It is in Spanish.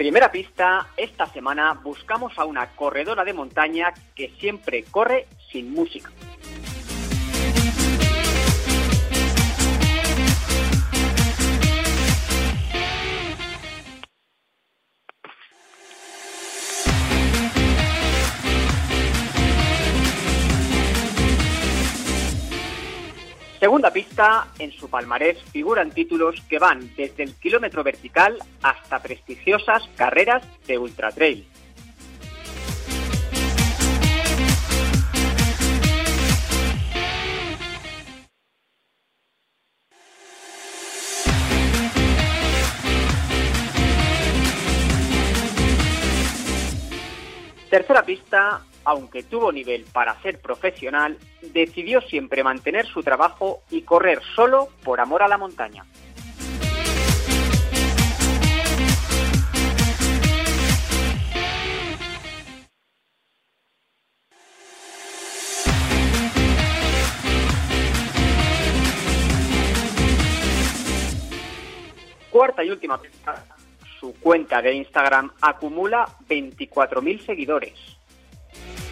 Primera pista, esta semana buscamos a una corredora de montaña que siempre corre sin música. Segunda pista, en su palmarés figuran títulos que van desde el kilómetro vertical hasta prestigiosas carreras de ultratrail. Tercera pista, aunque tuvo nivel para ser profesional, decidió siempre mantener su trabajo y correr solo por amor a la montaña. Cuarta y última pista, su cuenta de Instagram acumula 24.000 seguidores.